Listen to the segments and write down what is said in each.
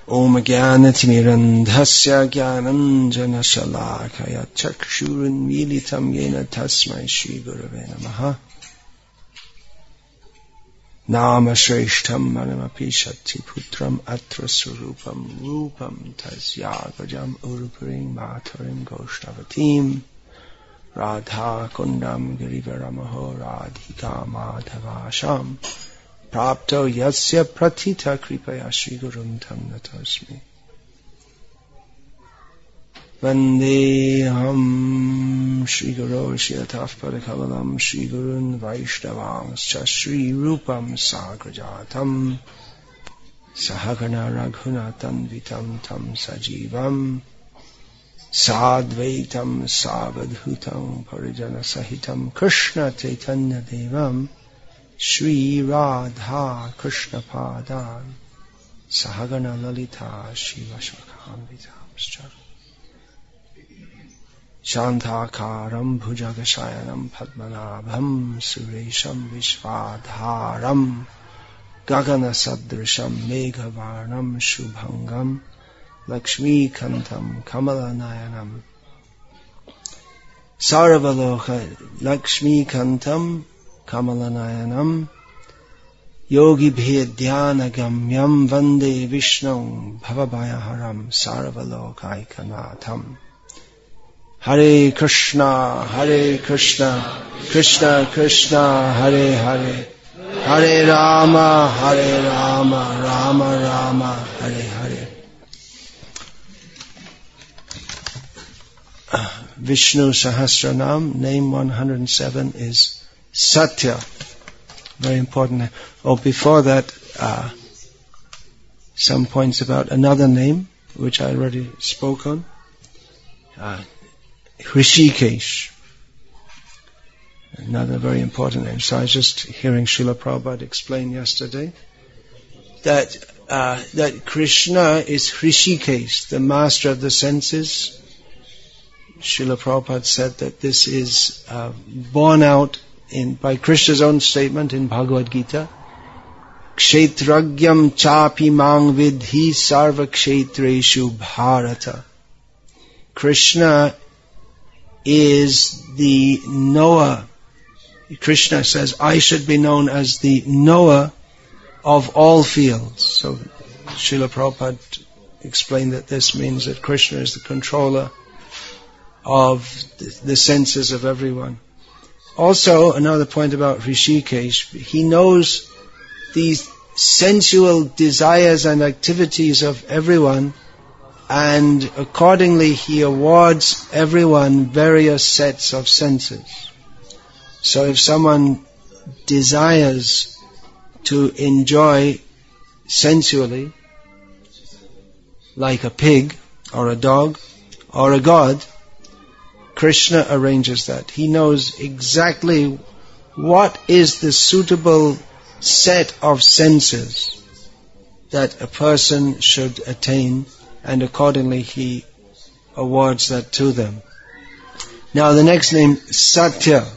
Om Jnanatimirandhasya Jnananjanashalakaya Chakshurunmilitam Yena Tasmai Shri Gurave Namaha. Nama Shreshtham Manamapi Shakti Putram Atra Surupam Rupam Tasya Gajam Urupurim Matarim Goshtavatim Radha Kundam Girivaramaho Radhika Madhavasham Prapto Yasya Pratita Kripaya Shri Gurum Tam Natasmi Vandeham Shri Guru Shiyataf Padakavalam Shri Gurun Vaishnavamscha Shri Rupam Sagrajatam Sahagana Raghunatan Vitam Tam Sajivam Sadvaitam Savadhutam Parijana Sahitam Krishna Chaitanya Devam Shri Radha Krishna Padan Sahagana Lalita Shiva Shakhamvitamscha Shantakaram Bhujagashayanam Padmanabham Suresham Vishvadharam Gagana Sadrisham Meghavarnam Shubhangam Lakshmi Kantam Kamalanayanam Saravaloka Lakshmi Kantam Kamalanayanam Yogi Bhedhyana Gamyam Vande Vishnu Bhavabhayaharam Saravalokaikanatham Hare Krishna, Krishna Krishna, Hare Hare, Hare Rama, Rama Rama, Hare Hare. Vishnu Sahasranam, name 107 is Satya. Very important. Before that, some points about another name, which I already spoke on. Hrishikesh, another very important name. So I was just hearing Srila Prabhupada explain yesterday that Krishna is Hrishikesh, the master of the senses. Srila Prabhupada said that this is borne out by Krishna's own statement in Bhagavad Gita. Kshetragyam chapi mang vidhi sarva kshetreshu bharata. Krishna is the knower. Krishna says, I should be known as the knower of all fields. So Srila Prabhupada explained that this means that Krishna is the controller of the senses of everyone. Also, another point about Hrishikesh, he knows these sensual desires and activities of everyone, and accordingly he awards everyone various sets of senses. So if someone desires to enjoy sensually, like a pig or a dog or a god, Krishna arranges that. He knows exactly what is the suitable set of senses that a person should attain, and accordingly he awards that to them. Now the next name, Satya.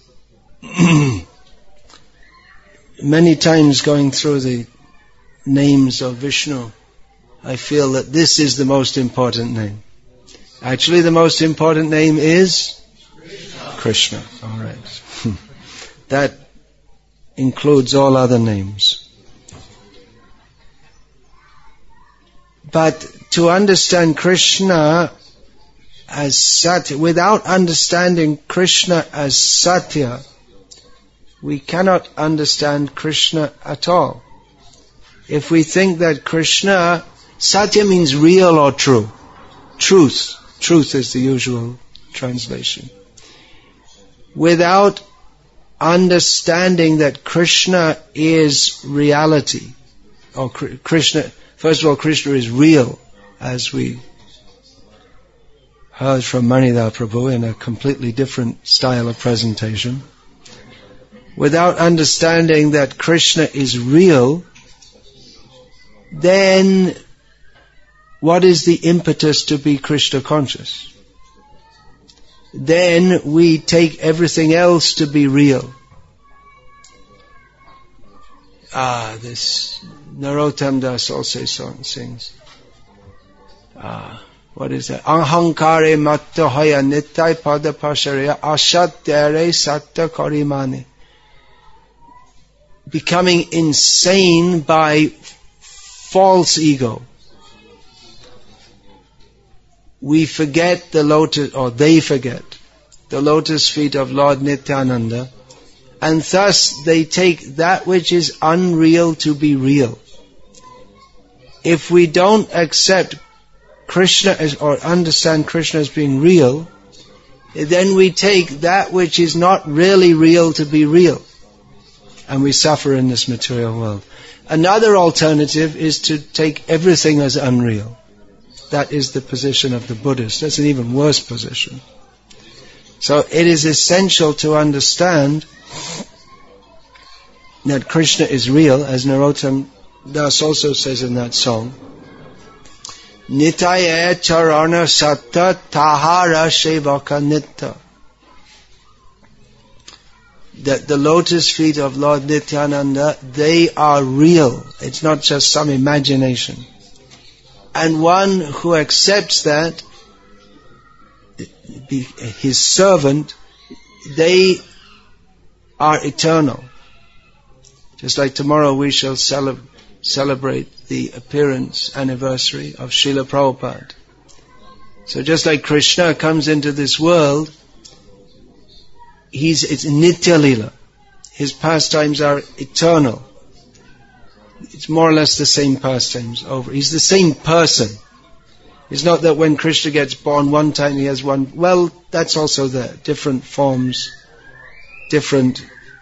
Many times going through the names of Vishnu, I feel that this is the most important name. Actually, the most important name is Krishna. All right. That includes all other names. But to understand Krishna as Satya, without understanding Krishna as Satya, we cannot understand Krishna at all. If we think that Krishna, Satya means real or true. Truth. Truth is the usual translation. Without understanding that Krishna is reality, or Krishna, first of all, Krishna is real, as we heard from Manidhar Prabhu in a completely different style of presentation. Without understanding that Krishna is real, then what is the impetus to be Krishna conscious? Then we take everything else to be real. Narottam Das also sings. What is that? Ahankare matta hoya nittai pada pasharya ashat tere satta karimane. Becoming insane by false ego. We forget the lotus, or they forget the lotus feet of Lord Nityananda, and thus they take that which is unreal to be real. If we don't accept Krishna or understand Krishna as being real, then we take that which is not really real to be real. And we suffer in this material world. Another alternative is to take everything as unreal. That is the position of the Buddhists. That's an even worse position. So it is essential to understand that Krishna is real, as Narottam Das also says in that song. Nitaya charana satta tahara shevaka nitta. That the lotus feet of Lord Nityananda, they are real. It's not just some imagination. And one who accepts that, his servant, they are eternal. Just like tomorrow we shall celebrate the appearance anniversary of Srila Prabhupada. So just like Krishna comes into this world, it's Nitya Lila. His pastimes are eternal. It's more or less the same pastimes over. He's the same person. It's not that when Krishna gets born one time he has one. Well, that's also there. Different forms, different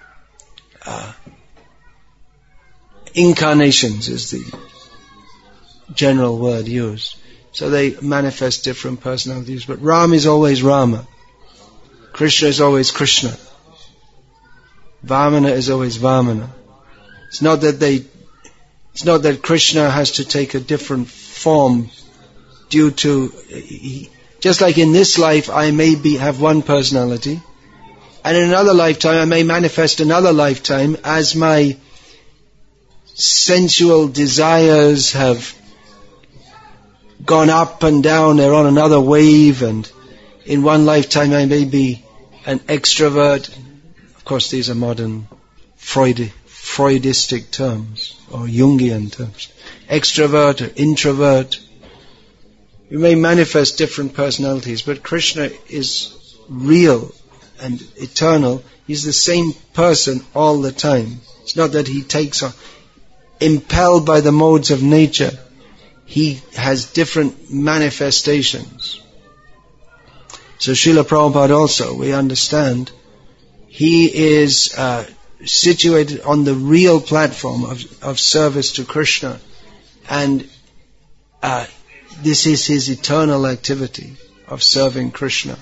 incarnations is the general word used. So they manifest different personalities. But Ram is always Rama. Krishna is always Krishna. Vamana is always Vamana. It's not that Krishna has to take a different form due to, just like in this life I may have one personality, and in another lifetime I may manifest another lifetime as my sensual desires have gone up and down, they're on another wave, and in one lifetime I may be an extrovert. Of course these are modern Freudistic terms, or Jungian terms. Extrovert or introvert. You may manifest different personalities, but Krishna is real and eternal. He's the same person all the time. It's not that he takes on, impelled by the modes of nature. He has different manifestations. So Srila Prabhupada also, we understand, he is situated on the real platform of service to Krishna, and this is his eternal activity of serving Krishna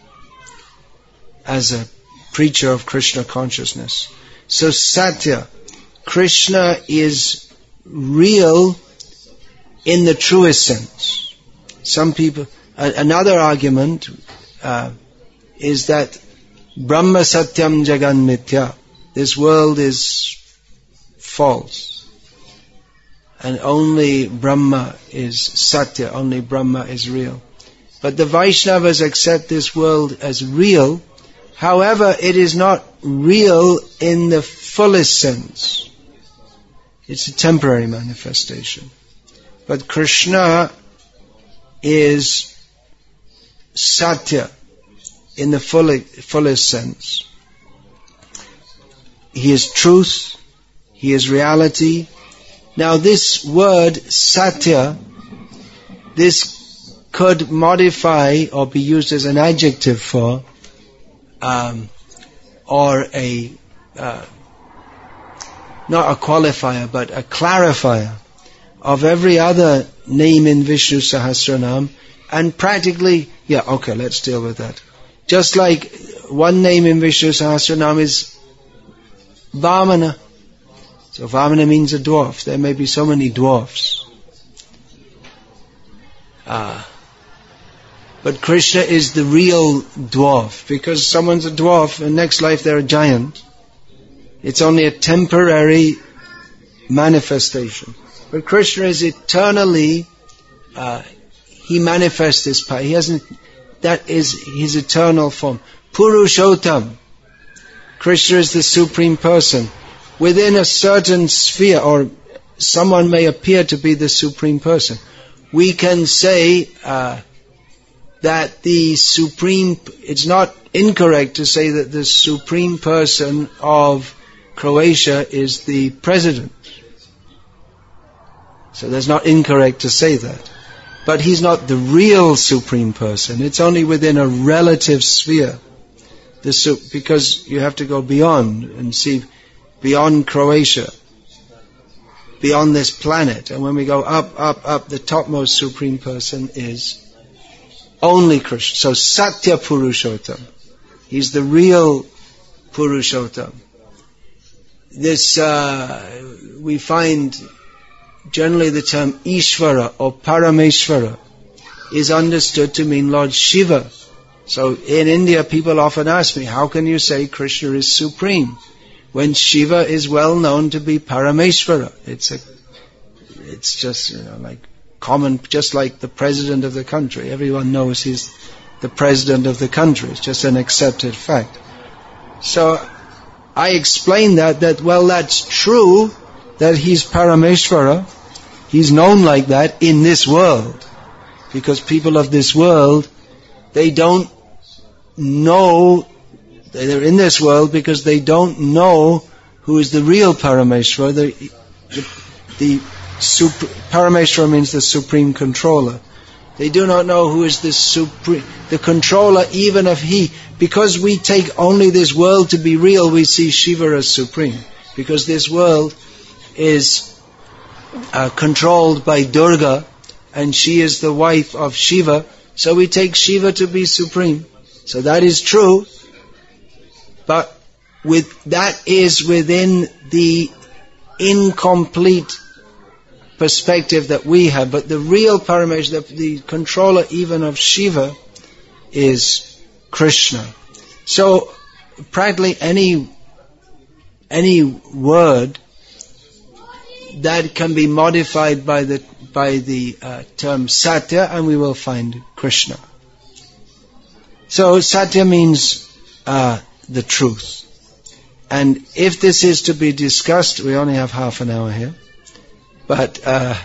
as a preacher of Krishna consciousness. So Satya, Krishna is real in the truest sense. Some people, another argument is that Brahma Satyam Jagan Mithya. This world is false. And only Brahma is Satya, only Brahma is real. But the Vaishnavas accept this world as real. However, it is not real in the fullest sense. It's a temporary manifestation. But Krishna is Satya in the fullest sense. He is truth, he is reality. Now this word Satya, this could modify or be used as an adjective for, or a, not a qualifier, but a clarifier of every other name in Vishnu Sahasranam. And practically, let's deal with that. Just like one name in Vishnu Sahasranam is Vamana. So Vamana means a dwarf. There may be so many dwarfs. But Krishna is the real dwarf, because someone's a dwarf and next life they're a giant. It's only a temporary manifestation. But Krishna is eternally, he manifests this power. He hasn't, that is his eternal form. Purushottam. Krishna is the Supreme Person. Within a certain sphere, or someone may appear to be the Supreme Person, we can say that the Supreme, it's not incorrect to say that the Supreme Person of Croatia is the President. So that's not incorrect to say that. But he's not the real Supreme Person. It's only within a relative sphere. Because you have to go beyond and see beyond Croatia, beyond this planet. And when we go up, the topmost Supreme Person is only Krishna. So Satya Purushottam. He's the real Purushottam. This, we find generally the term Ishvara or Parameshvara is understood to mean Lord Shiva. So in India people often ask me, how can you say Krishna is supreme when Shiva is well known to be Parameshvara? It's just, like common, just like the president of the country. Everyone knows he's the president of the country. It's just an accepted fact. So I explained that well, that's true that he's Parameshvara. He's known like that in this world. Because people of this world, they don't know, they're in this world because they don't know who is the real Parameshvara. Parameshvara means the Supreme Controller. They do not know who is the Controller, even if because we take only this world to be real, we see Shiva as supreme. Because this world is controlled by Durga, and she is the wife of Shiva, so we take Shiva to be supreme. So that is true, but that is within the incomplete perspective that we have. But the real Parameshvara, the controller even of Shiva, is Krishna. So practically any word that can be modified by the term Satya, and we will find Krishna. So Satya means the truth. And if this is to be discussed, we only have half an hour here. But, the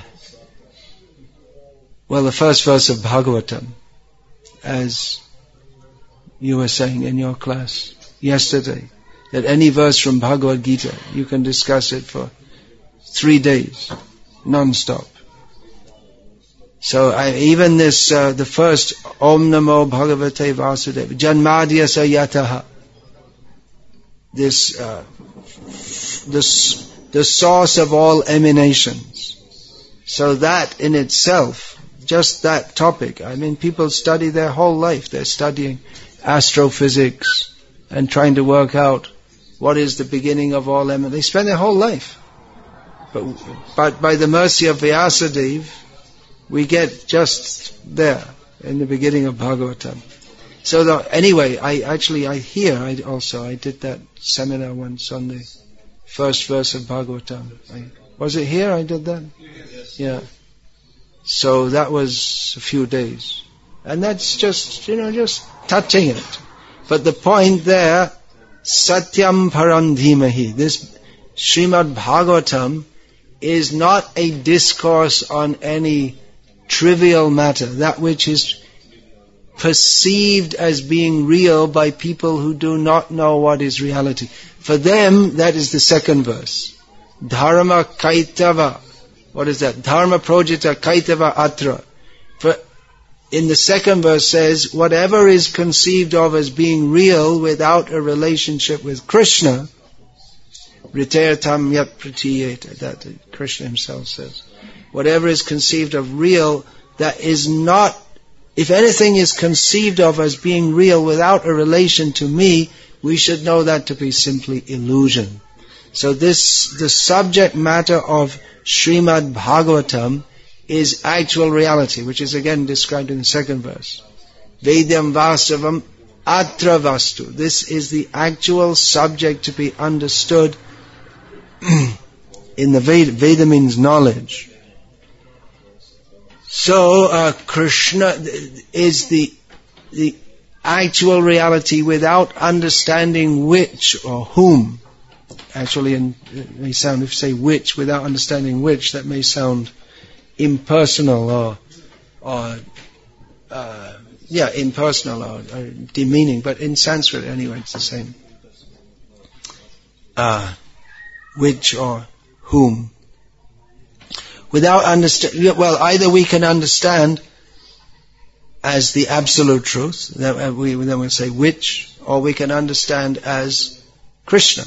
first verse of Bhagavatam, as you were saying in your class yesterday, that any verse from Bhagavad Gita, you can discuss it for 3 days, non-stop. So even this, the first, Om Namo Bhagavate Vasudeva, Janmadhyasa Yataha, this, the source of all emanations. So that in itself, just that topic, people study their whole life. They're studying astrophysics and trying to work out what is the beginning of all emanations. They spend their whole life. But by the mercy of Vyasadeva, we get just there in the beginning of Bhagavatam. So anyway, I did that seminar once on the first verse of Bhagavatam. Was it here I did that? Yes. Yeah. So that was a few days. And that's just touching it. But the point there, Satyam Parandhimahi, this Srimad Bhagavatam is not a discourse on any trivial matter, that which is perceived as being real by people who do not know what is reality. For them, that is the second verse. Dharma Kaitava. What is that? Dharma Projita Kaitava Atra. In the second verse says, whatever is conceived of as being real without a relationship with Krishna, Ritayatam Yat Pratiyeta, that Krishna himself says. Whatever is conceived of real, that is not, if anything is conceived of as being real without a relation to me, we should know that to be simply illusion. So the subject matter of Srimad Bhagavatam is actual reality, which is again described in the second verse. Vedyam Vasavam Atra Vastu. This is the actual subject to be understood in the Veda. Veda means knowledge. So Krishna is the actual reality without understanding which or whom. Actually, it may sound, if you say which without understanding which, that may sound impersonal or impersonal or demeaning. But in Sanskrit, anyway, it's the same. Which or whom. Without either we can understand as the absolute truth, then we'll say which, or we can understand as Krishna.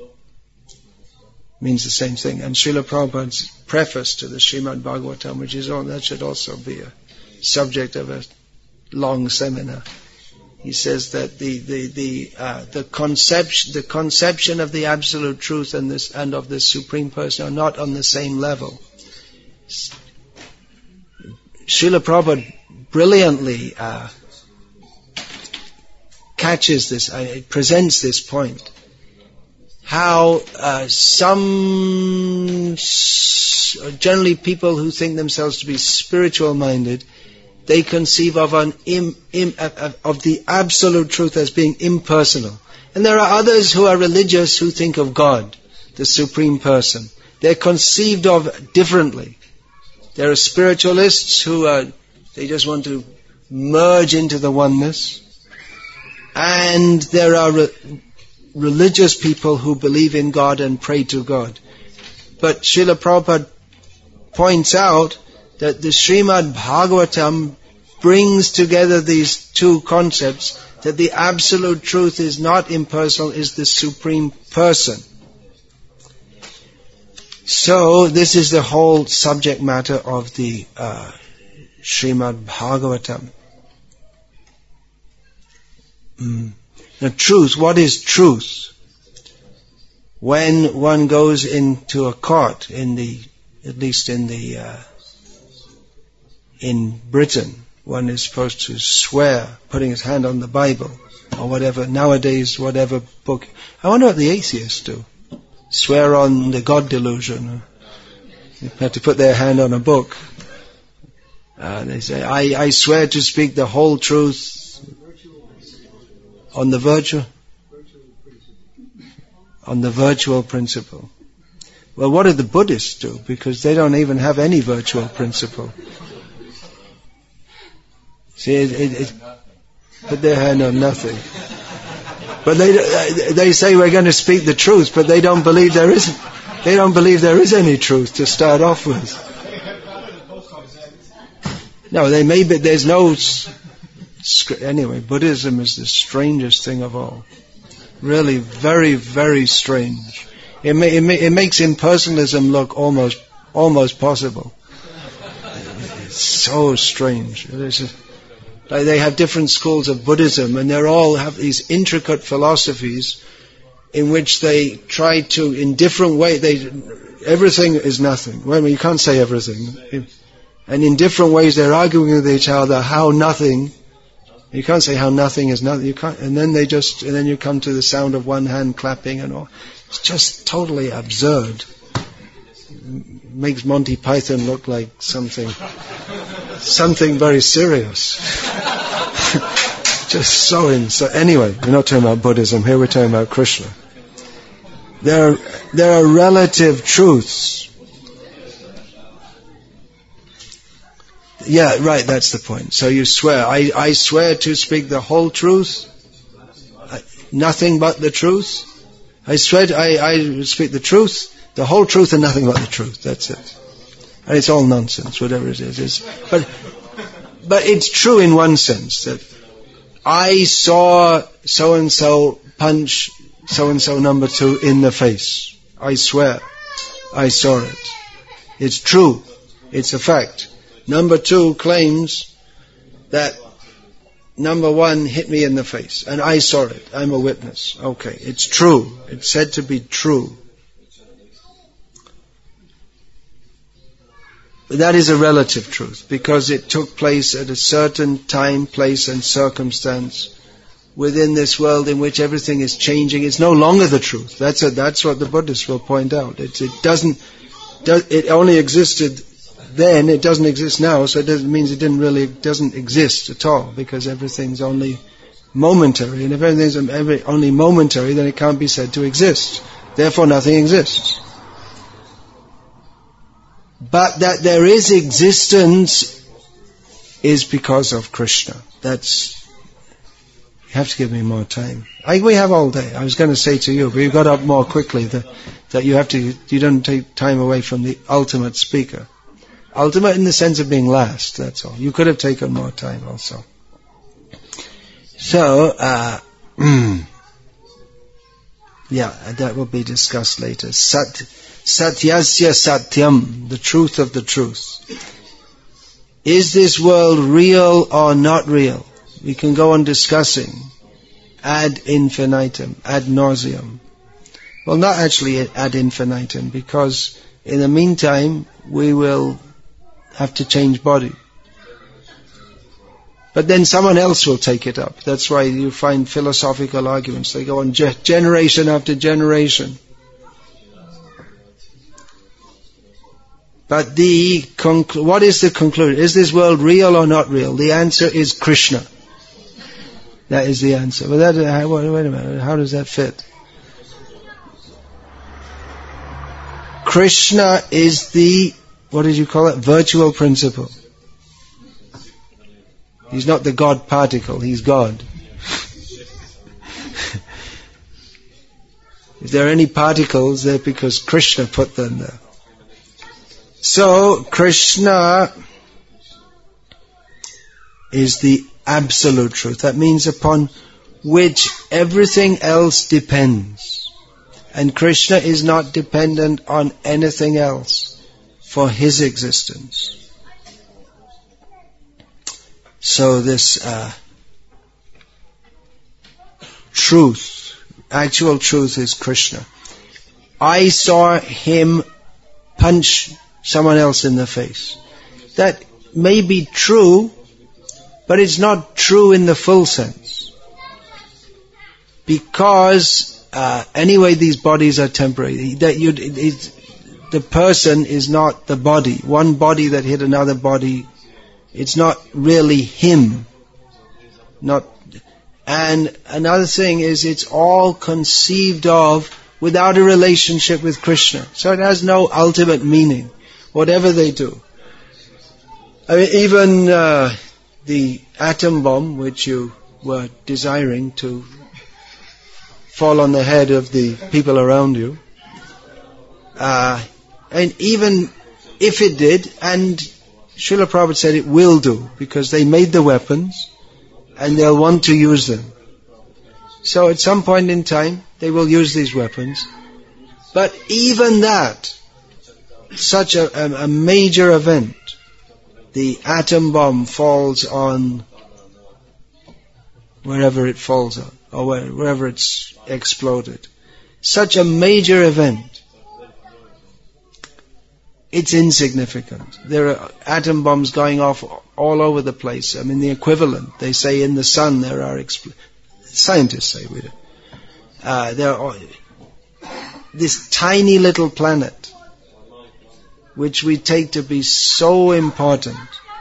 Means the same thing. And Srila Prabhupada's preface to the Srimad Bhagavatam, that should also be a subject of a long seminar. He says that the conception of the absolute truth and of the Supreme Person are not on the same level. Srila Prabhupada brilliantly catches this, presents this point. How generally people who think themselves to be spiritual-minded, they conceive of of the absolute truth as being impersonal. And there are others who are religious who think of God, the Supreme Person. They're conceived of differently. There are spiritualists who they just want to merge into the oneness. And there are religious people who believe in God and pray to God. But Srila Prabhupada points out that the Srimad Bhagavatam brings together these two concepts, that the absolute truth is not impersonal, is the Supreme Person. So this is the whole subject matter of the Srimad Bhagavatam. Now truth, what is truth? When one goes into a court in Britain, one is supposed to swear, putting his hand on the Bible, or whatever, nowadays, whatever book. I wonder what the atheists do. Swear on the God delusion. They have to put their hand on a book. They say, I swear to speak the whole truth on the virtual principle. Well, what do the Buddhists do? Because they don't even have any virtual principle. See, put their hand on nothing. But they say we're going to speak the truth, but they don't believe there is any truth to start off with. No, there's no. Anyway, Buddhism is the strangest thing of all. Really, very, very strange. It makes impersonalism look almost possible. It's so strange. They have different schools of Buddhism, and they all have these intricate philosophies in which they try to, in different ways, everything is nothing. Well, you can't say everything. And in different ways they're arguing with each other how nothing. You can't say how nothing is nothing. You can't, and then you come to the sound of one hand clapping and all. It's just totally absurd. It makes Monty Python look like something very serious. Just so anyway, we're not talking about Buddhism here. We're talking about Krishna. There are relative truths. Yeah, right, that's the point. So you swear, I swear to speak the whole truth, nothing but the truth. I swear I speak the truth, the whole truth and nothing but the truth. That's it. And it's all nonsense, whatever it is. But it's true in one sense, that I saw so-and-so punch so-and-so number 2 in the face. I swear, I saw it. It's true. It's a fact. Number 2 claims that number 1 hit me in the face, and I saw it. I'm a witness. Okay, it's true. It's said to be true. But that is a relative truth, because it took place at a certain time, place, and circumstance within this world in which everything is changing. It's no longer the truth. That's what the Buddhists will point out. It only existed then, it doesn't exist now, so it means it doesn't exist at all, because everything's only momentary, and if everything's only momentary, then it can't be said to exist. Therefore nothing exists. But that there is existence is because of Krishna. You have to give me more time. We have all day. I was going to say to you, but you got up more quickly that you don't take time away from the ultimate speaker. Ultimate in the sense of being last, that's all. You could have taken more time also. So, that will be discussed later. Satyasya satyam, the truth of the truth. Is this world real or not real? We can go on discussing ad infinitum, ad nauseam. Well, not actually ad infinitum, because in the meantime we will have to change body. But then someone else will take it up. That's why you find philosophical arguments. They go on generation after generation. But what is the conclusion? Is this world real or not real? The answer is Krishna. That is the answer. But wait a minute, how does that fit? Krishna is the, what did you call it? Virtual principle. He's not the God particle, he's God. If there are any particles, they're because Krishna put them there. So, Krishna is the absolute truth. That means upon which everything else depends. And Krishna is not dependent on anything else for his existence. So this truth, actual truth is Krishna. I saw him punch someone else in the face. That may be true, but it's not true in the full sense. Because anyway these bodies are temporary. The person is not the body. One body that hit another body, it's not really him. And another thing is, it's all conceived of without a relationship with Krishna. So it has no ultimate meaning, whatever they do. I mean, even the atom bomb, which you were desiring to fall on the head of the people around you, and even if it did, and Srila Prabhupada said it will do, because they made the weapons and they'll want to use them. So at some point in time they will use these weapons. But even that, such a major event, the atom bomb falls on wherever it falls on, or wherever it's exploded. Such a major event, it's insignificant. There are atom bombs going off all over the place. I mean, the equivalent, they say in the sun there are, scientists say we do. There are this tiny little planet, which we take to be so important,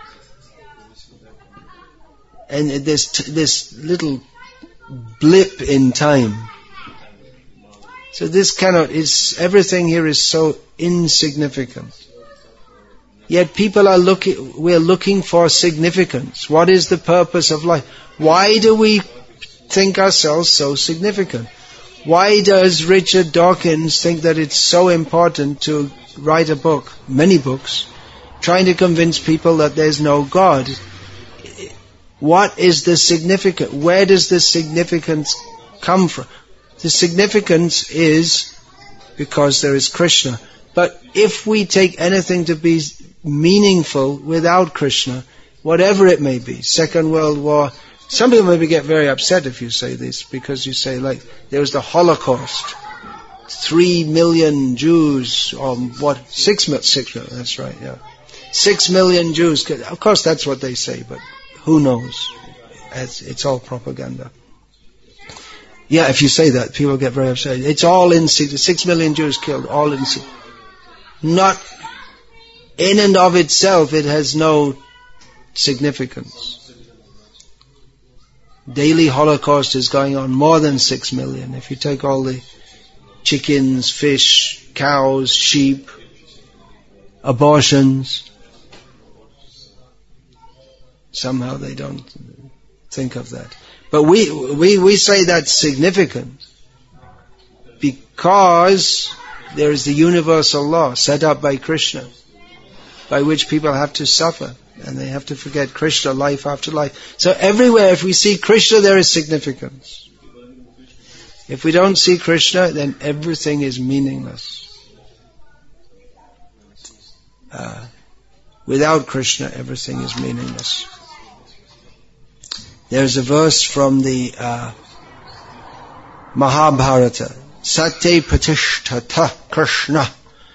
and this little blip in time. So everything here is so insignificant. Yet people we're looking for significance. What is the purpose of life? Why do we think ourselves so significant? Why does Richard Dawkins think that it's so important to write a book, many books, trying to convince people that there's no God? What is the significance? Where does the significance come from? The significance is because there is Krishna. But if we take anything to be meaningful without Krishna, whatever it may be, Second World War, some people maybe get very upset if you say this, because you say, like, there was the Holocaust, 3 million Jews, or 6 million, that's right, yeah. 6 million Jews, of course that's what they say, but who knows? It's all propaganda. Yeah, if you say that, people get very upset. It's all in 6 million Jews killed, all in. Not in and of itself, it has no significance. Daily Holocaust is going on, more than 6 million. If you take all the chickens, fish, cows, sheep, abortions, somehow they don't think of that. But we say that's significant because there is the universal law set up by Krishna, by which people have to suffer, and they have to forget Krishna life after life. So everywhere, if we see Krishna, there is significance. If we don't see Krishna, then everything is meaningless. Without Krishna, everything is meaningless. There's a verse from the Mahabharata. Satye pratishtata Krishna.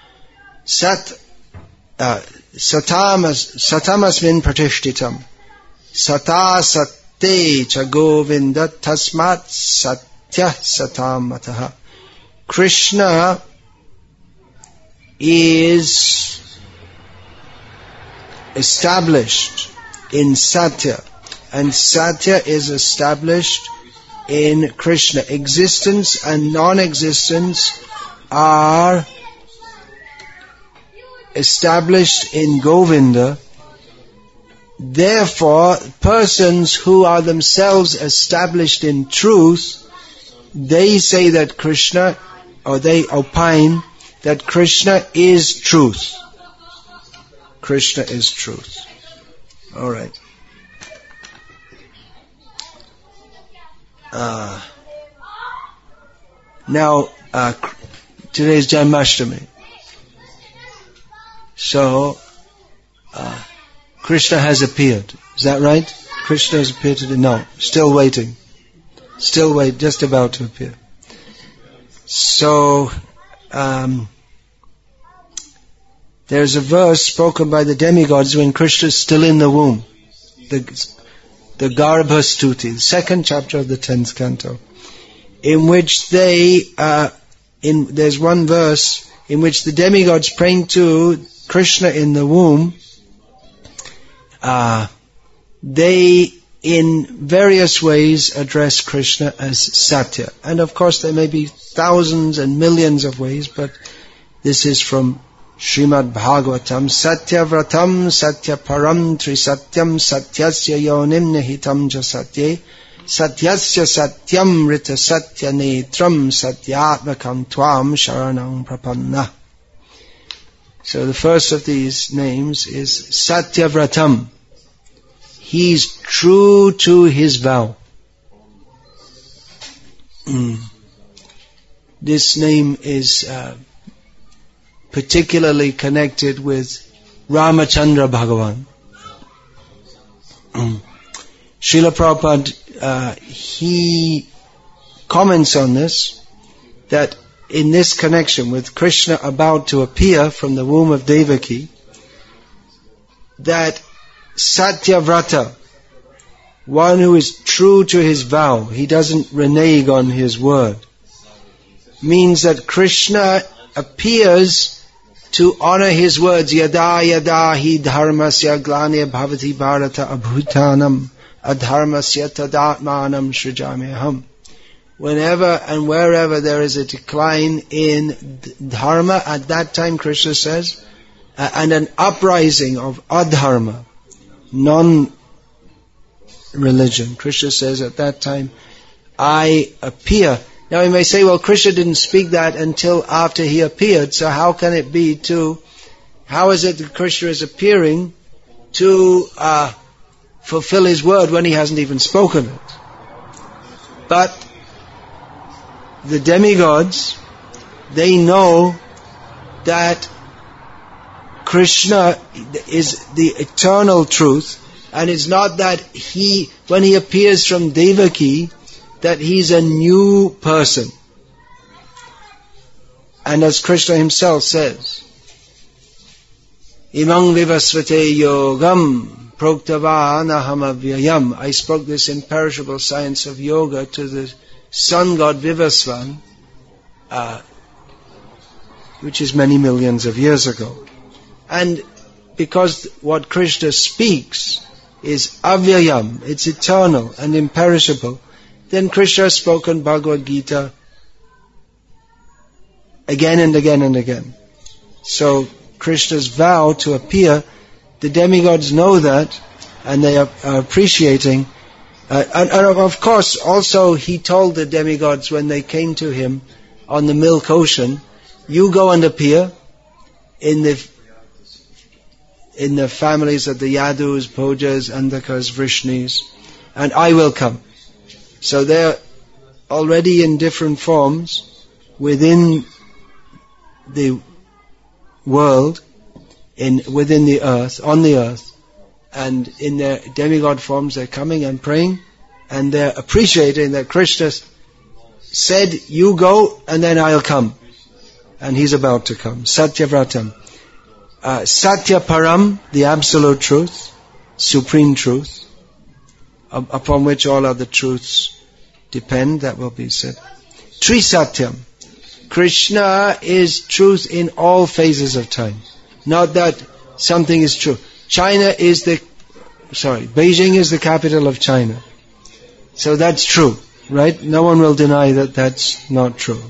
Satamasmin pratishtitam. Sata satte cha govinda tasmat satya satamataha. Krishna is established in Satya, and Satya is established in Krishna. Existence and non-existence are established in Govinda. Therefore, persons who are themselves established in truth, they say that Krishna, or they opine that Krishna is truth. Krishna is truth. All right. Now, today's Janmashtami. So, Krishna has appeared. Is that right? Krishna has appeared today? No. Still waiting. Just about to appear. So, there's a verse spoken by the demigods when Krishna is still in the womb. The Garbha Stuti, the second chapter of the 10th canto, in which there's one verse in which the demigods praying to Krishna in the womb, they in various ways address Krishna as Satya. And of course there may be thousands and millions of ways, but this is from Srimad Bhagavatam. Satyavratam Satyaparam Trisatyam Satyasya Yonim Nihitam Jasatye Satyasya Satyam Rita Satya Netram Satyatmakam Tvam Sharanam Prapanna. So the first of these names is Satyavratam. He's true to his vow. This name is particularly connected with Ramachandra Bhagavan. Srila Prabhupada, he comments on this, that in this connection with Krishna about to appear from the womb of Devaki, that Satyavrata, one who is true to his vow, he doesn't renege on his word, means that Krishna appears to honor his words. Yada yada hi dharmasya glane bhavati bharata abhutanam adharmasya tadatmanam srijameham. Whenever and wherever there is a decline in dharma, at that time Krishna says, and an uprising of adharma, non-religion, Krishna says at that time, I appear. Now you may say, well, Krishna didn't speak that until after he appeared, so how can it be how is it that Krishna is appearing to fulfill his word when he hasn't even spoken it? But the demigods, they know that Krishna is the eternal truth, and it's not that when he appears from Devaki, that he's a new person. And as Krishna himself says, Imang vivasvate yogam proktavanaham avyayam. I spoke this imperishable science of yoga to the sun god Vivasvan, which is many millions of years ago. And because what Krishna speaks is avyayam, it's eternal and imperishable, then Krishna has spoken Bhagavad Gita again and again and again. So Krishna's vow to appear, the demigods know that, and they are appreciating. And of course, also he told the demigods when they came to him on the milk ocean, you go and appear in the families of the Yadus, Bhojas, Andhakas, Vrishnis, and I will come. So they're already in different forms within the world, within the earth, on the earth, and in their demigod forms they're coming and praying, and they're appreciating that Krishna said, you go and then I'll come. And he's about to come. Satyavratam. Satya Param, the absolute truth, supreme truth, upon which all other truths depend, that will be said. Trisatyam. Krishna is truth in all phases of time. Not that something is true. Beijing is the capital of China. So that's true, right? No one will deny that that's not true.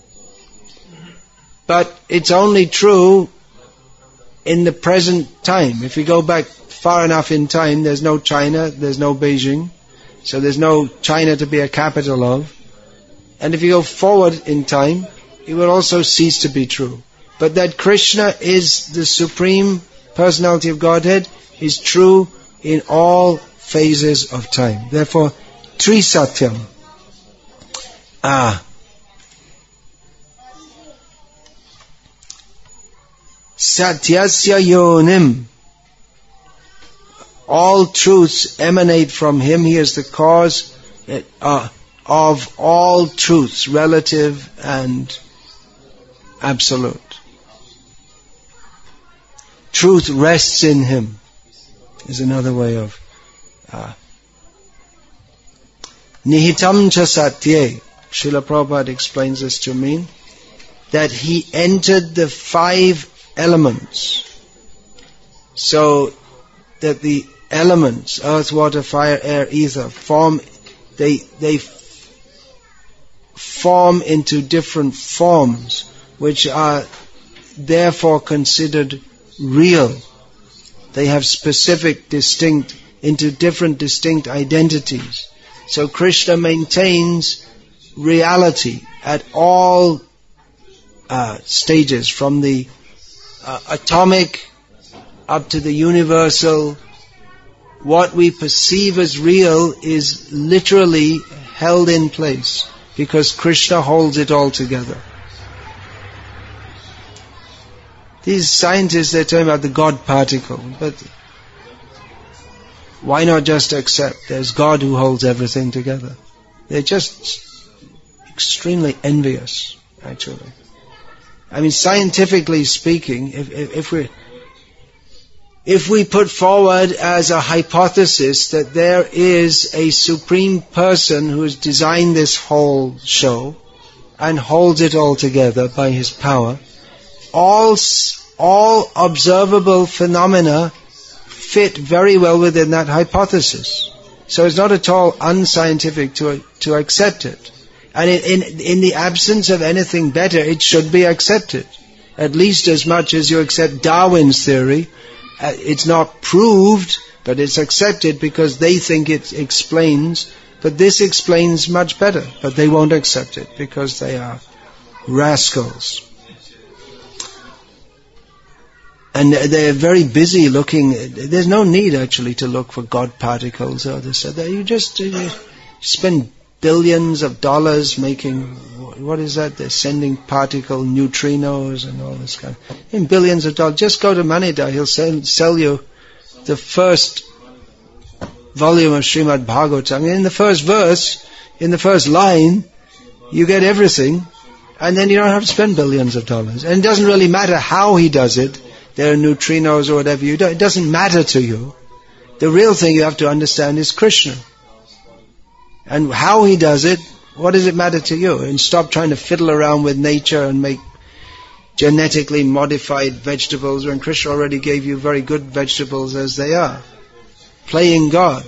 But it's only true in the present time. If we go back far enough in time, there's no China, there's no Beijing, so there's no China to be a capital of. And if you go forward in time, it will also cease to be true. But that Krishna is the Supreme Personality of Godhead is true in all phases of time. Therefore, Trisatyam. Satyasya yonim. All truths emanate from him. He is the cause of all truths, relative and absolute. Truth rests in him, is another way of Nihitam cha satye. Srila Prabhupada explains this to mean that he entered the 5 elements, so that the elements, earth, water, fire, air, ether, form into different forms, which are therefore considered real. They have specific, into different distinct identities. So Krishna maintains reality at all stages, from the atomic up to the universal. What we perceive as real is literally held in place because Krishna holds it all together. These scientists, they're talking about the God particle, but why not just accept there's God who holds everything together? They're just extremely envious, actually. I mean, scientifically speaking, if we put forward as a hypothesis that there is a supreme person who has designed this whole show and holds it all together by his power, all observable phenomena fit very well within that hypothesis. So it's not at all unscientific to accept it. And in the absence of anything better, it should be accepted. At least as much as you accept Darwin's theory. It's not proved, but it's accepted because they think it explains. But this explains much better. But they won't accept it because they are rascals. And they're very busy looking. There's no need actually to look for God particles or this or that. You just spend billions of dollars making, what is that? They're sending particle neutrinos and all this kind of, in billions of dollars. Just go to Manida, he'll sell you the first volume of Srimad Bhagavatam. In the first verse, in the first line, you get everything, and then you don't have to spend billions of dollars. And it doesn't really matter how he does it. There are neutrinos or whatever. It doesn't matter to you. The real thing you have to understand is Krishna. And how he does it, what does it matter to you? And stop trying to fiddle around with nature and genetically modified vegetables when Krishna already gave you very good vegetables as they are. Playing God.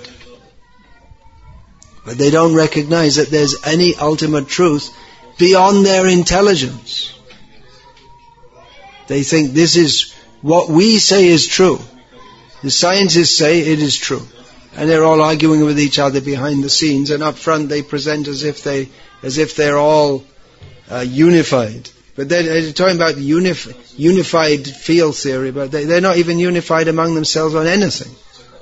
But they don't recognize that there's any ultimate truth beyond their intelligence. They think this is what we say is true. The scientists say it is true. And they're all arguing with each other behind the scenes, and up front they present as if they're all unified. But they're talking about unified field theory, but they're not even unified among themselves on anything.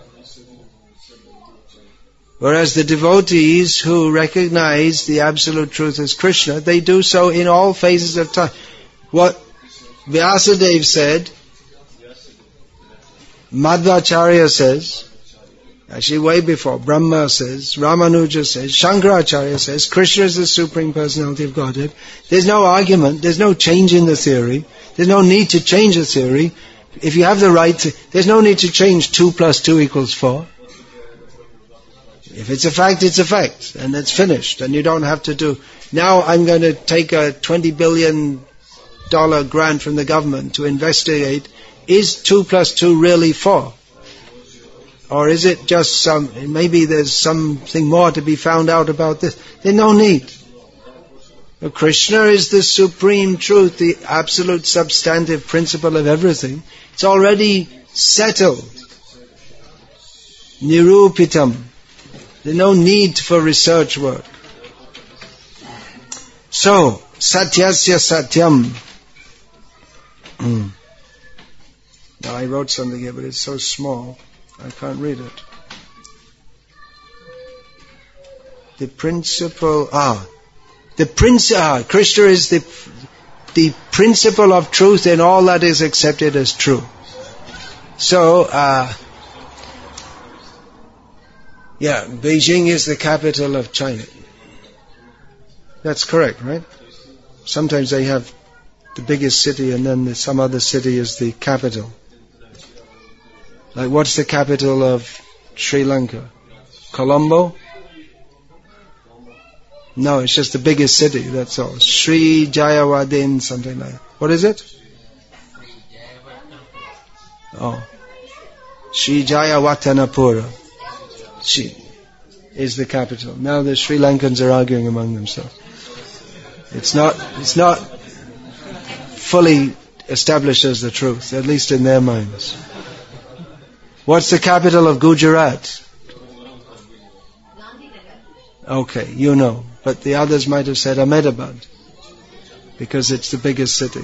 Whereas the devotees who recognize the absolute truth as Krishna, they do so in all phases of time. What Vyasadeva said, Madhvacharya says, actually way before, Brahma says, Ramanuja says, Shankaracharya says, Krishna is the Supreme Personality of Godhead. There's no argument, there's no change in the theory, there's no need to change the theory. If you have the right to, there's no need to change 2 + 2 = 4. If it's a fact, it's a fact, and it's finished, and you don't have to do, now I'm going to take a $20 billion grant from the government to investigate, is 2 + 2 really 4? Or is it just maybe there's something more to be found out about this? There's no need. But Krishna is the supreme truth, the absolute substantive principle of everything. It's already settled. Nirupitam. There's no need for research work. So, satyasya satyam. Now I wrote something here, but it's so small, I can't read it. The principle, Krishna is the principle of truth in all that is accepted as true. So, Beijing is the capital of China. That's correct, right? Sometimes they have the biggest city and then some other city is the capital. Like what's the capital of Sri Lanka? Colombo? No, it's just the biggest city, that's all. Sri Jayawadin, something like that. What is it? Sri Jayawatanapura. She is the capital. Now the Sri Lankans are arguing among themselves. It's not fully established as the truth, at least in their minds. What's the capital of Gujarat? Okay, you know. But the others might have said Ahmedabad, because it's the biggest city.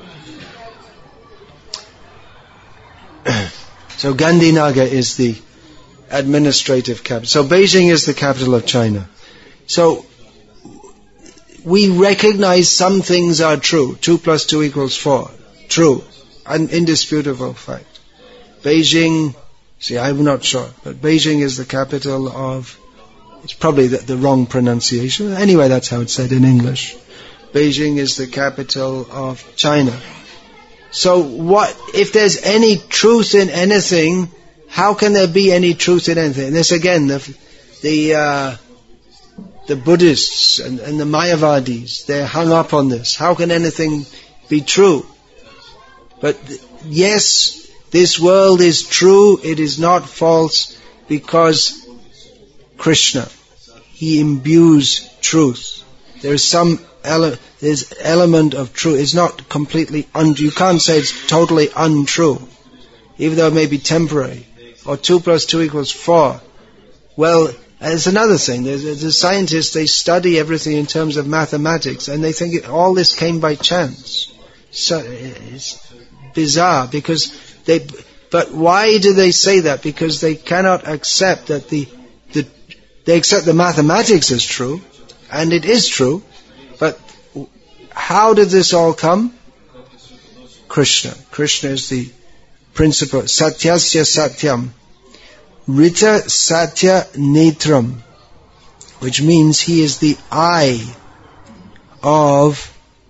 So Gandhinagar is the administrative capital. So Beijing is the capital of China. So we recognize some things are true. 2 + 2 = 4. True. An indisputable fact. Beijing, I'm not sure, but Beijing is the capital of, it's probably the wrong pronunciation. Anyway, that's how it's said in English. Beijing is the capital of China. So what, if there's any truth in anything, how can there be any truth in anything? This again, the Buddhists and the Mayavadis, they're hung up on this. How can anything be true? But yes, this world is true, it is not false, because Krishna, He imbues truth. There's some element of truth. It's not completely you can't say it's totally untrue, even though it may be temporary. Or 2 + 2 = 4. Well, it's another thing. The scientists, they study everything in terms of mathematics, and they think all this came by chance. So it's bizarre, because but why do they say that? Because they cannot accept that they accept the mathematics as true, and it is true, but how did this all come? Krishna. Krishna is the principle. Satyasya satyam. Rita satya netram. Which means He is the eye of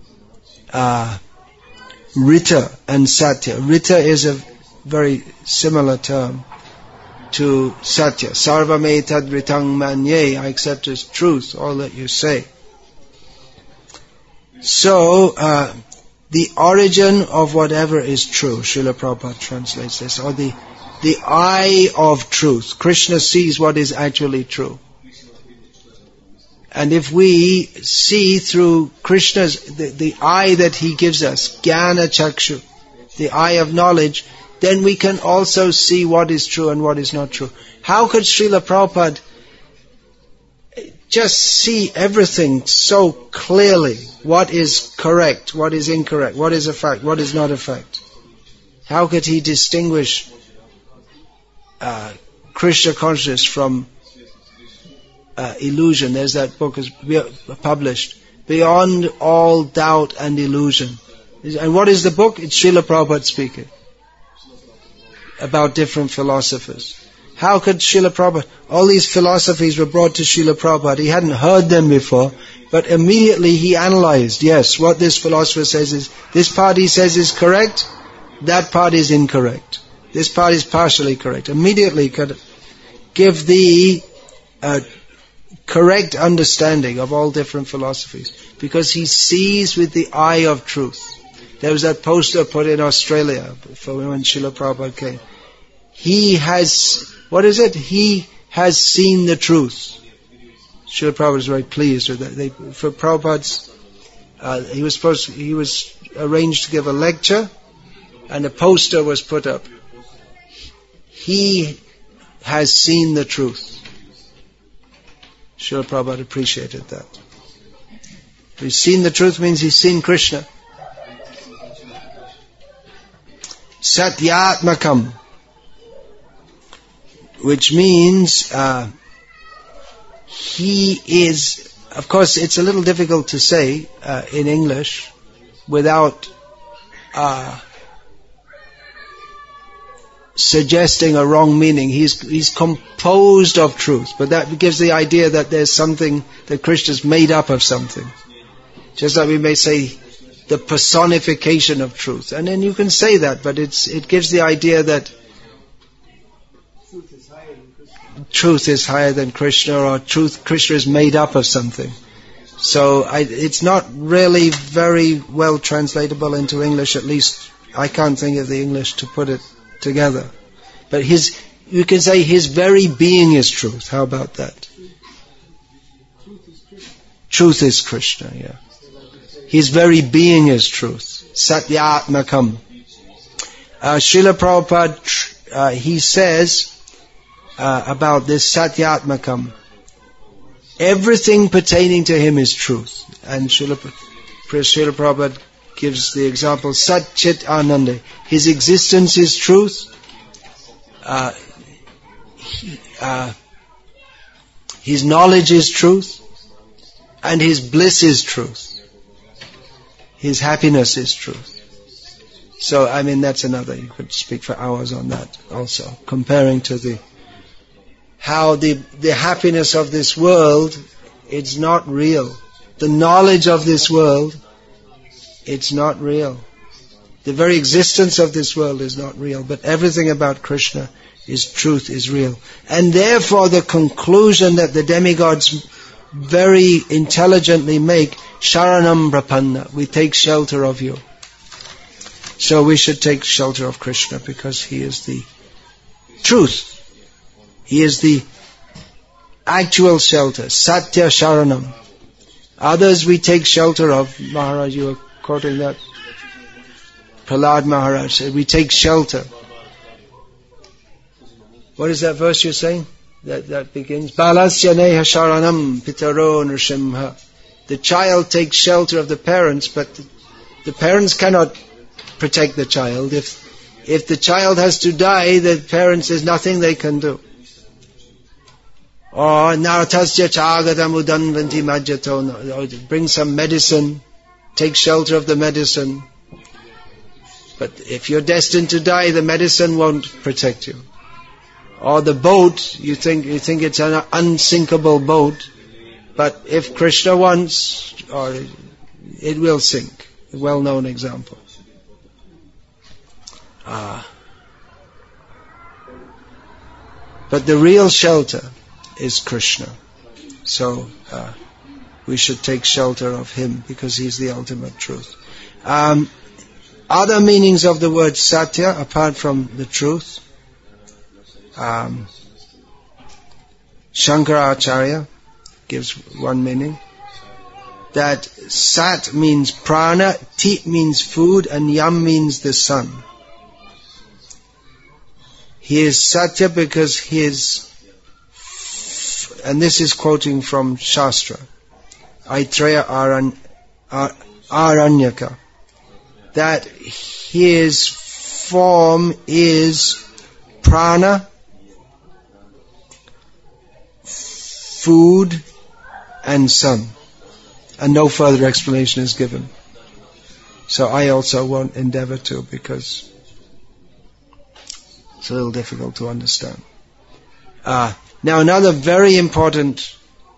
Rita and Satya. Rita is a very similar term to Satya. Sarvame tad ritang manye. I accept as truth all that you say. So, the origin of whatever is true. Srila Prabhupada translates this. Or the eye of truth. Krishna sees what is actually true. And if we see through Krishna's, the eye that he gives us, Jnana Chakshu, the eye of knowledge, then we can also see what is true and what is not true. How could Srila Prabhupada just see everything so clearly? What is correct, what is incorrect, what is a fact, what is not a fact? How could he distinguish Krishna consciousness from illusion? There's that book is published, Beyond All Doubt and Illusion. And what is the book? It's Srila Prabhupada speaking about different philosophers. How could Srila Prabhupada, all these philosophies were brought to Srila Prabhupada, he hadn't heard them before, but immediately he analyzed, yes, what this philosopher says is, this part he says is correct, that part is incorrect. This part is partially correct. Immediately could give the correct understanding of all different philosophies, because he sees with the eye of truth. There was that poster put in Australia for when Srila Prabhupada came. He has, what is it? He has seen the truth. Srila Prabhupada was very pleased with that. For Prabhupada's, he was arranged to give a lecture, and a poster was put up. He has seen the truth. Srila Prabhupada appreciated that. He's seen the truth means he's seen Krishna. Satyatmakam, which means he is, of course it's a little difficult to say in English without suggesting a wrong meaning. He's composed of truth, but that gives the idea that there's something, that Krishna's made up of something. Just like we may say the personification of truth. And then you can say that, but it gives the idea that truth is higher than Krishna, or Krishna is made up of something. So it's not really very well translatable into English, at least I can't think of the English to put it together. But you can say his very being is truth. How about that? Truth is Krishna, yeah. His very being is truth. Satyatmakam. Srila Prabhupada, he says about this Satyatmakam, everything pertaining to him is truth. And Srila Prabhupada gives the example, Sat Chit Ananda. His existence is truth. His knowledge is truth. And his bliss is truth. His happiness is truth. So, that's another, you could speak for hours on that also, comparing to how the happiness of this world, it's not real. The knowledge of this world, it's not real. The very existence of this world is not real, but everything about Krishna is truth, is real. And therefore the conclusion that the demigods very intelligently make, Sharanam Prapanna, we take shelter of you. So we should take shelter of Krishna because he is the truth. He is the actual shelter, Satya Sharanam. Others we take shelter of. Maharaj, you were quoting that. Prahlad Maharaj said, we take shelter. What is that verse you're saying? That begins, Balasya neha sharanam pitaro nrsimha. The child takes shelter of the parents, but the parents cannot protect the child. If the child has to die, the parents, there's nothing they can do. Or naratasya chagatam udanvanti majjato. Bring some medicine, take shelter of the medicine. But if you're destined to die, the medicine won't protect you. Or the boat, you think it's an unsinkable boat, but if Krishna wants, or it will sink. A well-known example. But the real shelter is Krishna. So we should take shelter of him because he's the ultimate truth. Other meanings of the word satya, apart from the truth, Shankaracharya gives one meaning, that sat means prana, tit means food, and yam means the sun. He is satya because he is, and this is quoting from Shastra, Aitreya Aranyaka, that his form is prana, food, and sun. And no further explanation is given. So I also won't endeavor to, because it's a little difficult to understand. Now another very important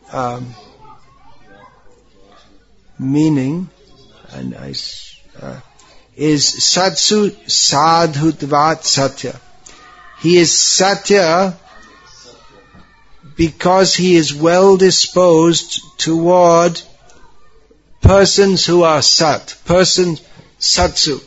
meaning is Satsu Sadhutvat Satya. He is Satya because he is well disposed toward persons who are sat, satsu.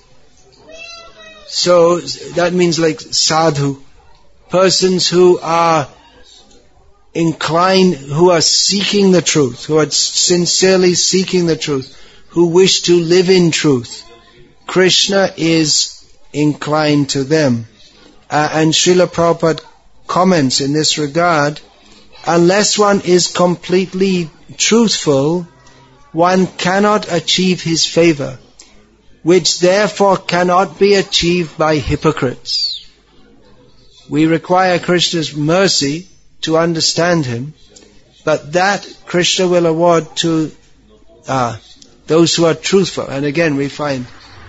So that means like sadhu, persons who are inclined, who are seeking the truth, who are sincerely seeking the truth, who wish to live in truth. Krishna is inclined to them. And Srila Prabhupada comments in this regard, unless one is completely truthful, one cannot achieve his favor, which therefore cannot be achieved by hypocrites. We require Krishna's mercy to understand him, but that Krishna will award to those who are truthful. And again we find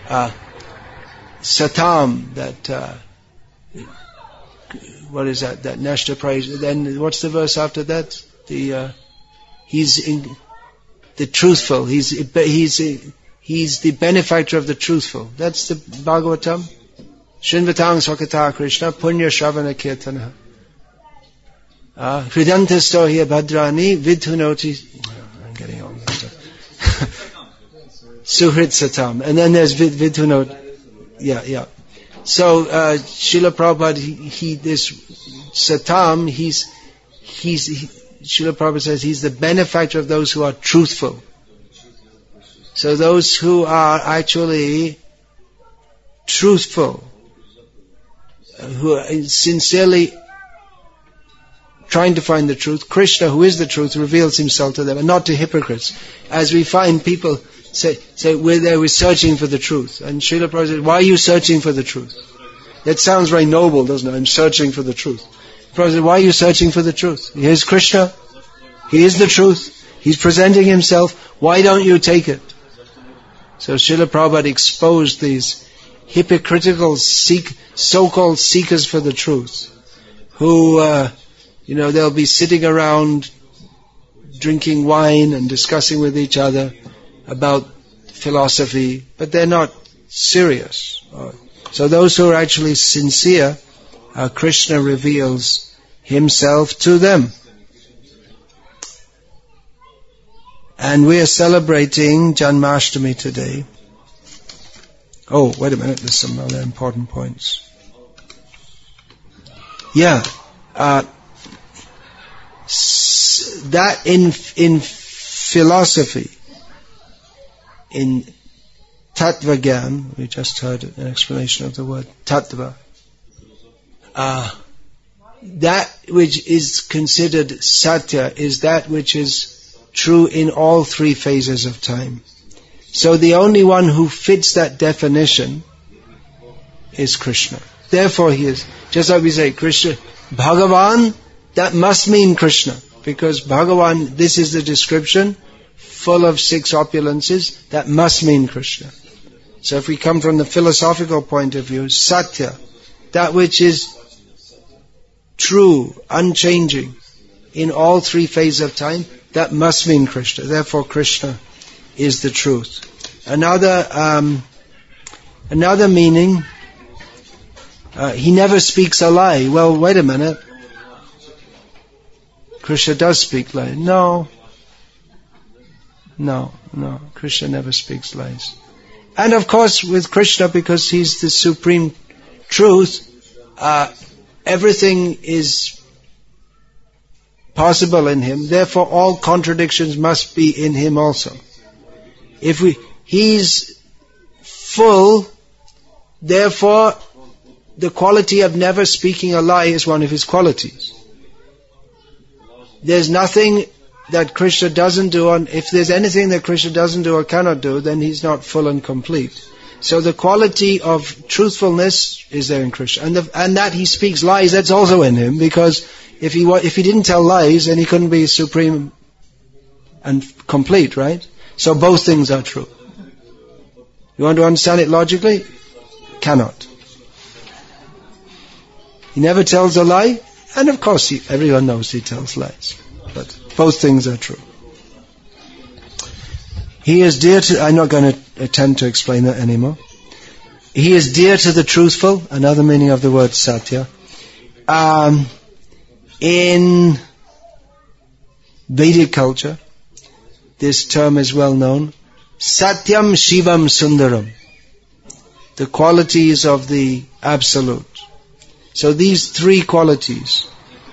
Satam, that what is that Nashta praise. Then what's the verse after that? The truthful. He's the benefactor of the truthful. That's the Bhagavatam. Shinvatang Swakata Krishna Punya Shravana Kirtana. Hridantasto hiya bhadrani vidhunoti. I'm getting on. Suhrit Satam. And then there's vidhunot. Yeah. So Srila Prabhupada, this Satam, Srila Prabhupada says he's the benefactor of those who are truthful. So those who are actually truthful, who are sincerely trying to find the truth, Krishna, who is the truth, reveals himself to them, and not to hypocrites. As we find people say we're searching for the truth. And Srila Prabhupada says, why are you searching for the truth? That sounds very noble, doesn't it? I'm searching for the truth. Prabhupada says, why are you searching for the truth? Here's Krishna. He is the truth. He's presenting himself. Why don't you take it? So Srila Prabhupada exposed these hypocritical so-called seekers for the truth, who, they'll be sitting around drinking wine and discussing with each other about philosophy, but they're not serious. So those who are actually sincere, Krishna reveals himself to them. And we are celebrating Janmashtami today. Oh, wait a minute, there's some other important points. Yeah, that in philosophy, in Tattva Gyan, we just heard an explanation of the word Tattva, that which is considered Satya is that which is true in all three phases of time. So the only one who fits that definition is Krishna. Therefore he is, just like we say, Krishna, Bhagavan, that must mean Krishna, because Bhagavan, this is the description, full of 6 opulences, that must mean Krishna. So if we come from the philosophical point of view, Satya, that which is true, unchanging, in all three phases of time, that must mean Krishna. Therefore Krishna is the truth. Another meaning, he never speaks a lie. Well, wait a minute. Krishna does speak lies. No. Krishna never speaks lies. And of course with Krishna, because he's the supreme truth, everything is possible in him. Therefore all contradictions must be in him also. He's full, therefore the quality of never speaking a lie is one of his qualities. There's nothing that Krishna doesn't do, and if there's anything that Krishna doesn't do or cannot do, then he's not full and complete. So the quality of truthfulness is there in Krishna, and that he speaks lies, that's also in him, because if he didn't tell lies, then he couldn't be supreme and complete, right? So both things are true. You want to understand it logically? Cannot. He never tells a lie, and of course everyone knows he tells lies. But both things are true. He is dear to, I'm not going to attempt to explain that anymore. He is dear to the truthful, another meaning of the word satya. In Vedic culture, this term is well known. Satyam Shivam Sundaram. The qualities of the Absolute. So these three qualities.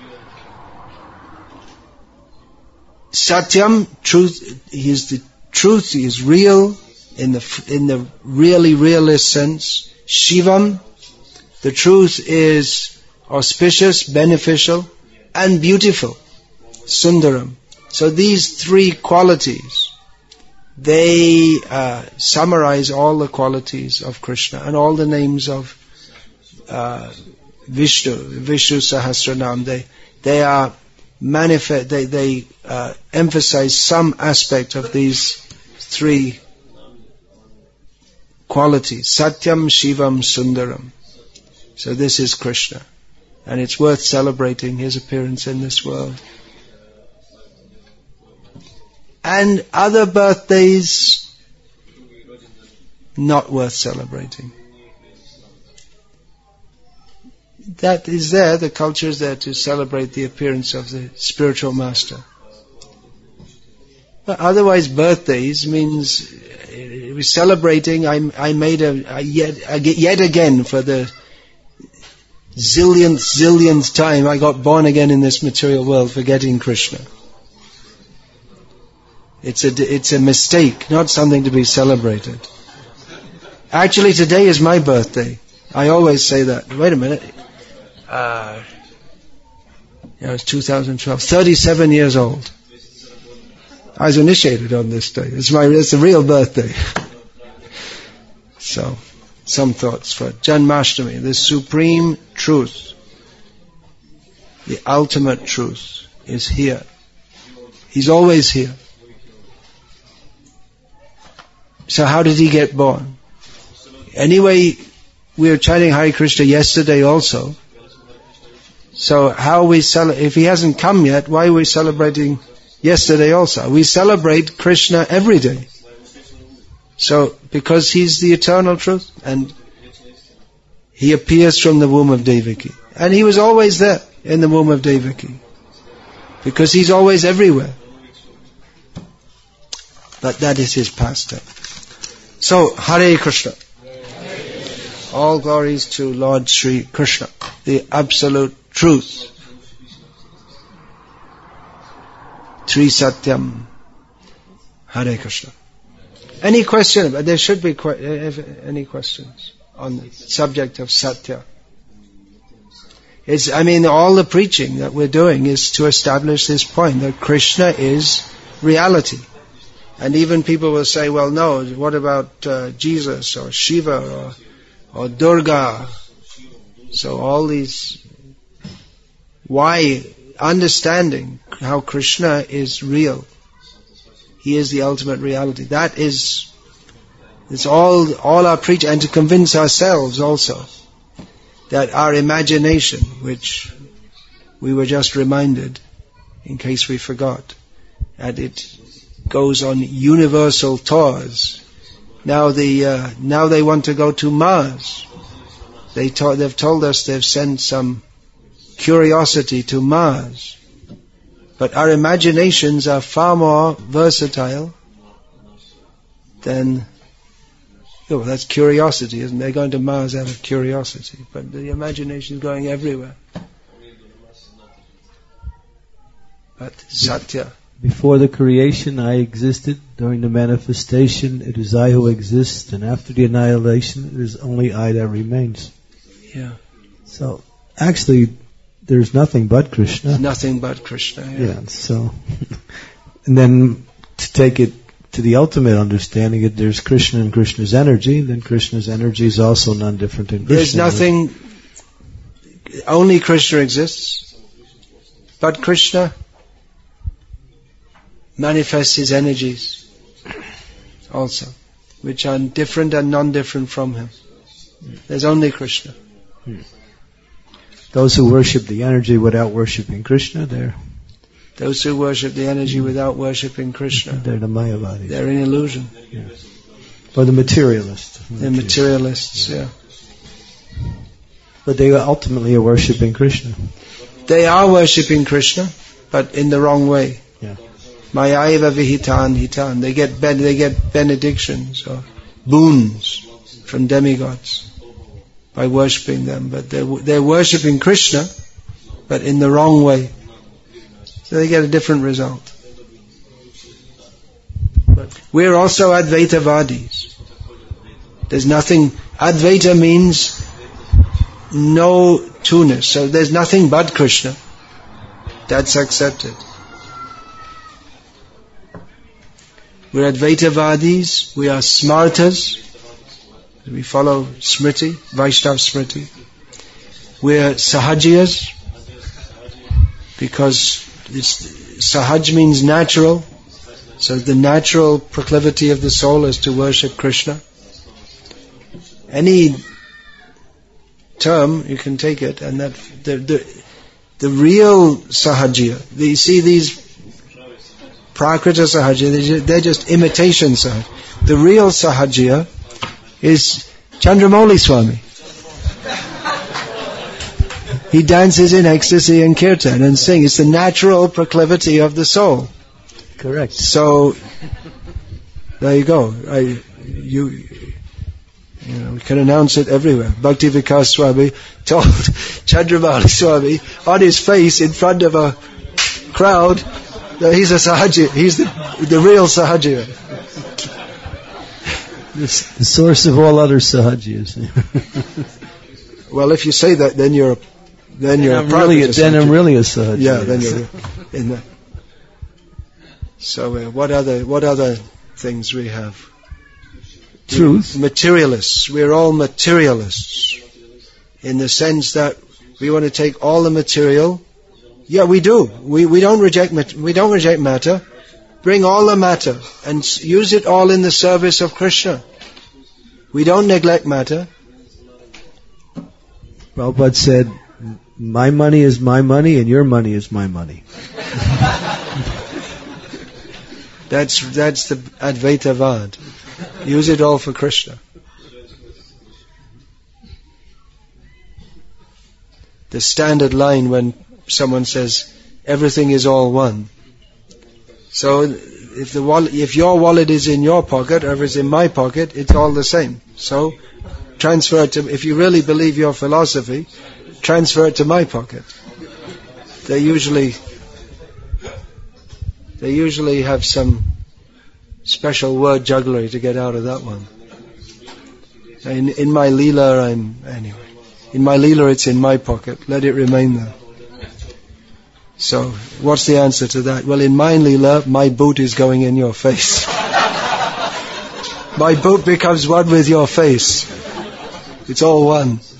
Satyam, truth, he is the truth, he is real in the really realist sense. Shivam, the truth is auspicious, beneficial, and beautiful. Sundaram. So these three qualities, they summarize all the qualities of Krishna and all the names of Vishnu Sahasranam. They are manifest. They emphasize some aspect of these three qualities. Satyam, Shivam, Sundaram. So this is Krishna, and it's worth celebrating his appearance in this world. And other birthdays, not worth celebrating. That is there, the culture is there to celebrate the appearance of the spiritual master. But otherwise birthdays means we're celebrating, I made yet again for the zillionth time, I got born again in this material world, forgetting Krishna. It's a mistake, not something to be celebrated. Actually, today is my birthday. I always say that. Wait a minute. It's 2012. 37 years old. I was initiated on this day. It's a real birthday. So, some thoughts for Janmashtami, the supreme truth, the ultimate truth is here. He's always here. So how did he get born? Anyway, we were chanting Hare Krishna yesterday also. So how we if he hasn't come yet, why are we celebrating yesterday also? We celebrate Krishna every day. So, because he's the eternal truth, and he appears from the womb of Devaki. And he was always there in the womb of Devaki. Because he's always everywhere. But that is his pastime. So, Hare Krishna. All glories to Lord Sri Krishna, the absolute truth. Tri Satyam. Hare Krishna. Any question? There should be any questions on the subject of Satya. All the preaching that we're doing is to establish this point that Krishna is reality. And even people will say, well, no, what about Jesus or Shiva or Durga? So all these, why understanding how Krishna is real. He is the ultimate reality. It's all our preaching, and to convince ourselves also that our imagination, which we were just reminded, in case we forgot, that it goes on universal tours. Now they want to go to Mars. They've told us they've sent some curiosity to Mars. But our imaginations are far more versatile than well, that's curiosity, isn't it? They're going to Mars out of curiosity, but the imagination is going everywhere. But Satya. Before the creation, I existed. During the manifestation, it is I who exists. And after the annihilation, it is only I that remains. Yeah. So, actually, there's nothing but Krishna. Nothing but Krishna. Yeah. So, and then to take it to the ultimate understanding, that there's Krishna and Krishna's energy. Then Krishna's energy is also none different than Krishna. There's nothing. Only Krishna exists. But Krishna manifests his energies also, which are different and non-different from him. There's only Krishna. Those who worship the energy without worshipping Krishna, those who worship the energy without worshipping Krishna, they're the Mayavadis. They're in illusion. Yeah. Or the materialists. They're materialists, yeah. But they ultimately are worshipping Krishna. They are worshipping Krishna, but in the wrong way. Yeah. Mayaiva vihitan hitan. They get benedictions or boons from demigods by worshipping them, but they're worshipping Krishna, but in the wrong way. So they get a different result. But we're also Advaitavadis. There's nothing. Advaita means no two-ness. So there's nothing but Krishna. That's accepted. We're Advaitavadis, we are Smartas, we follow Smriti, Vaishnav Smriti. We're Sahajiyas, because Sahaj means natural, so the natural proclivity of the soul is to worship Krishna. Any term, you can take it, and that the real Sahajiya, you see these Prakrita Sahajiya, they're just imitation Sahajiya. The real Sahajiya is Chandramauli Swami. He dances in ecstasy and kirtan and sings. It's the natural proclivity of the soul. Correct. So, there you go. We can announce it everywhere. Bhakti Vikas Swami told Chandramauli Swami on his face in front of a crowd that he's a Sahajiya. He's the real Sahajiya. The source of all other Sahajiyas. Well, if you say that, then you're a I'm really a Sahajiya. Yeah, then you're in that. So, what other things we have? Truth. Materialists. We're all materialists, in the sense that we want to take all the material. Yeah, we do. We don't reject matter. Bring all the matter and use it all in the service of Krishna. We don't neglect matter. Prabhupada said, my money is my money and your money is my money. That's the Advaitavad. Use it all for Krishna. The standard line when someone says, everything is all one. So, if your wallet is in your pocket or if it's in my pocket, it's all the same. So, transfer it to, if you really believe your philosophy, transfer it to my pocket. They usually have some special word jugglery to get out of that one. In my Leela, in my Leela it's in my pocket. Let it remain there. So, what's the answer to that? Well, in my Leela, my boot is going in your face. My boot becomes one with your face. It's all one.